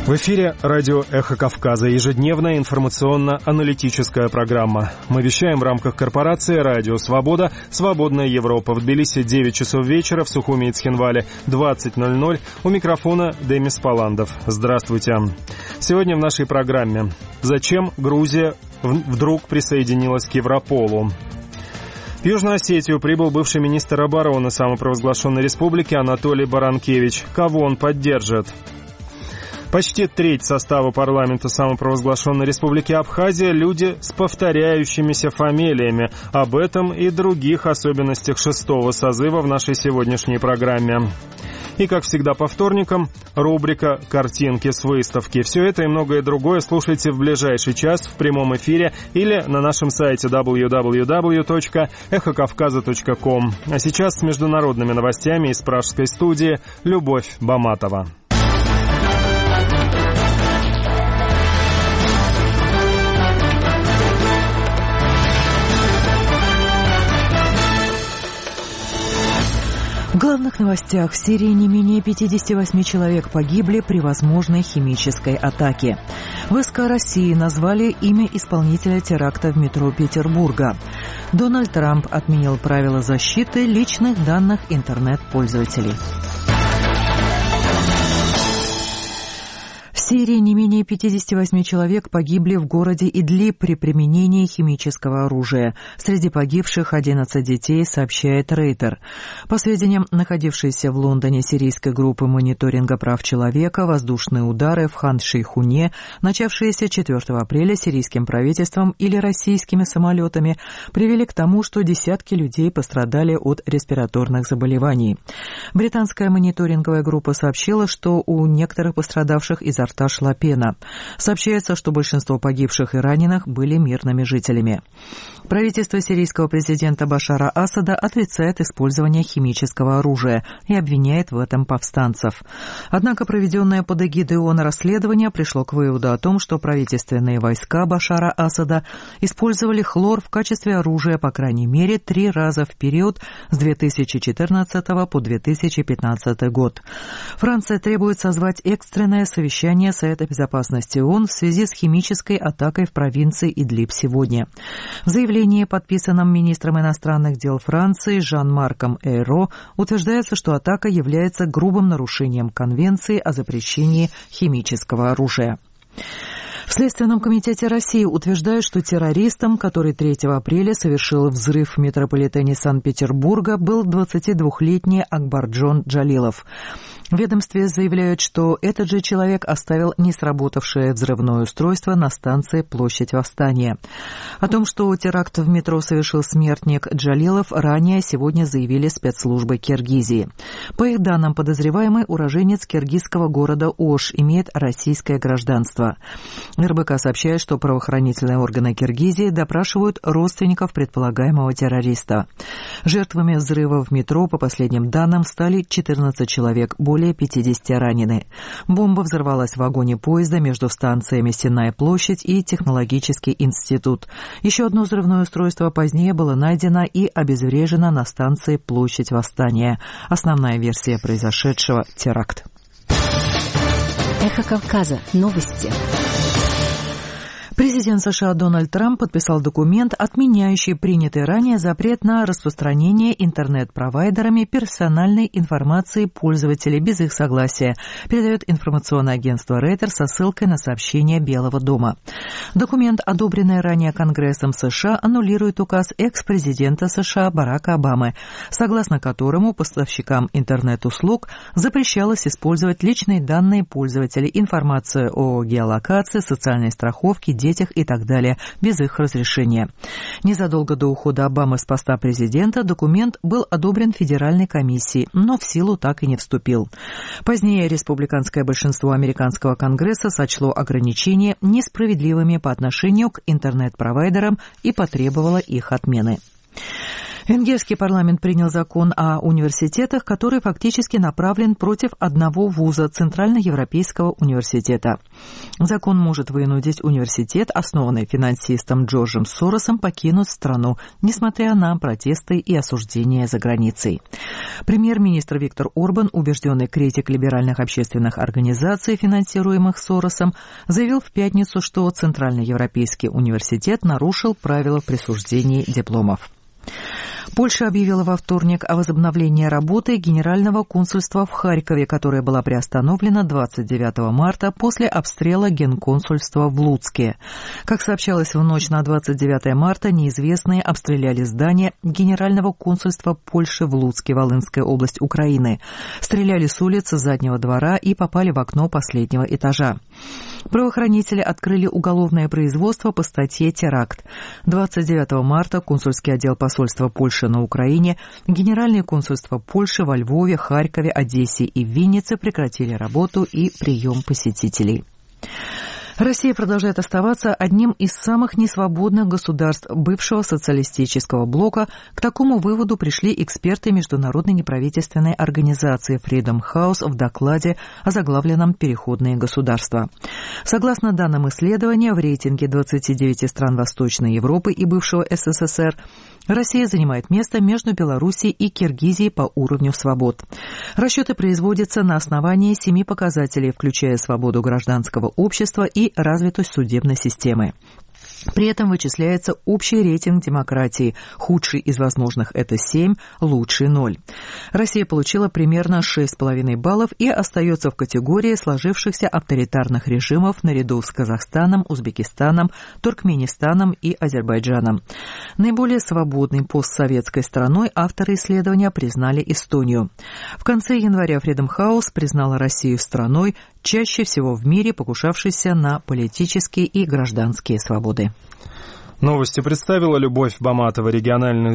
В эфире радио «Эхо Кавказа», ежедневная информационно-аналитическая программа. Мы вещаем в рамках корпорации «Радио Свобода», «Свободная Европа». В Тбилиси 9 часов вечера, в Сухуми и Цхинвале 20:00. У микрофона Демис Паландов. Здравствуйте. Сегодня в нашей программе: зачем Грузия вдруг присоединилась к Европолу? В Южную Осетию прибыл бывший министр обороны самопровозглашенной республики Анатолий Баранкевич. Кого он поддержит? Почти треть состава парламента самопровозглашенной республики Абхазия – люди с повторяющимися фамилиями. Об этом и других особенностях 6-го созыва в нашей сегодняшней программе. И, как всегда, по вторникам рубрика «Картинки с выставки». Все это и многое другое слушайте в ближайший час в прямом эфире или на нашем сайте www.эхокавказа.ком. А сейчас с международными новостями из пражской студии Любовь Баматова. В главных новостях: в Сирии не менее 58 человек погибли при возможной химической атаке. ВСК России назвали имя исполнителя теракта в метро Петербурга. Дональд Трамп отменил правила защиты личных данных интернет-пользователей. В Сирии не менее 58 человек погибли в городе Идлиб при применении химического оружия. Среди погибших 11 детей, сообщает Рейтер. По сведениям находившейся в Лондоне сирийской группы мониторинга прав человека, воздушные удары в Хан-Шейхуне, начавшиеся 4 апреля сирийским правительством или российскими самолетами, привели к тому, что десятки людей пострадали от респираторных заболеваний. Британская мониторинговая группа сообщила, что у некоторых пострадавших изо рта шла пена. Сообщается, что большинство погибших и раненых были мирными жителями. Правительство сирийского президента Башара Асада отрицает использование химического оружия и обвиняет в этом повстанцев. Однако проведенное под эгидой ООН расследование пришло к выводу о том, что правительственные войска Башара Асада использовали хлор в качестве оружия по крайней мере 3 раза в период с 2014 по 2015 год. Франция требует созвать экстренное совещание Совета безопасности ООН в связи с химической атакой в провинции Идлиб сегодня. В заявлении, подписанном министром иностранных дел Франции Жан-Марком Эйро, утверждается, что атака является грубым нарушением Конвенции о запрещении химического оружия. В Следственном комитете России утверждают, что террористом, который 3 апреля совершил взрыв в метрополитене Санкт-Петербурга, был 22-летний Акбарджон Джалилов. В ведомстве заявляют, что этот же человек оставил несработавшее взрывное устройство на станции Площадь Восстания. О том, что теракт в метро совершил смертник Джалилов, ранее сегодня заявили спецслужбы Киргизии. По их данным, подозреваемый уроженец киргизского города Ош, имеет российское гражданство. РБК сообщает, что правоохранительные органы Киргизии допрашивают родственников предполагаемого террориста. Жертвами взрыва в метро, по последним данным, стали 14 человек, более 50 ранены. Бомба взорвалась в вагоне поезда между станциями Сенная площадь и Технологический институт. Еще одно взрывное устройство позднее было найдено и обезврежено на станции Площадь Восстания. Основная версия произошедшего – теракт. Эхо Кавказа. Новости. Президент США Дональд Трамп подписал документ, отменяющий принятый ранее запрет на распространение интернет-провайдерами персональной информации пользователей без их согласия, передает информационное агентство Рейтер со ссылкой на сообщение Белого дома. Документ, одобренный ранее Конгрессом США, аннулирует указ экс-президента США Барака Обамы, согласно которому поставщикам интернет-услуг запрещалось использовать личные данные пользователей, информацию о геолокации, социальной страховке, детях и так далее, без их разрешения. Незадолго до ухода Обамы с поста президента документ был одобрен Федеральной комиссией, но в силу так и не вступил. Позднее республиканское большинство американского Конгресса сочло ограничения несправедливыми по отношению к интернет-провайдерам и потребовало их отмены. Венгерский парламент принял закон о университетах, который фактически направлен против одного вуза – Центральноевропейского университета. Закон может вынудить университет, основанный финансистом Джорджем Соросом, покинуть страну, несмотря на протесты и осуждения за границей. Премьер-министр Виктор Орбан, убежденный критик либеральных общественных организаций, финансируемых Соросом, заявил в пятницу, что Центральноевропейский университет нарушил правила присуждения дипломов. Польша объявила во вторник о возобновлении работы Генерального консульства в Харькове, которое было приостановлено 29 марта после обстрела генконсульства в Луцке. Как сообщалось, в ночь на 29 марта неизвестные обстреляли здание Генерального консульства Польши в Луцке, Волынская область Украины. Стреляли с улицы заднего двора и попали в окно последнего этажа. Правоохранители открыли уголовное производство по статье «Теракт». 29 марта консульский отдел посольства Польши на Украине, Генеральные консульства Польши во Львове, Харькове, Одессе и Виннице прекратили работу и прием посетителей. Россия продолжает оставаться одним из самых несвободных государств бывшего социалистического блока. К такому выводу пришли эксперты международной неправительственной организации Freedom House в докладе, озаглавленном «Переходные государства». Согласно данным исследования, в рейтинге 29 стран Восточной Европы и бывшего СССР Россия занимает место между Белоруссией и Киргизией по уровню свобод. Расчеты производятся на основании 7 показателей, включая свободу гражданского общества и развитость судебной системы. При этом вычисляется общий рейтинг демократии. Худший из возможных – это 7, лучший – 0. Россия получила примерно 6,5 баллов и остается в категории сложившихся авторитарных режимов наряду с Казахстаном, Узбекистаном, Туркменистаном и Азербайджаном. Наиболее свободной постсоветской страной авторы исследования признали Эстонию. В конце января Freedom House признала Россию страной, чаще всего в мире покушавшейся на политические и гражданские свободы. Новости представила Любовь Баматова, региональный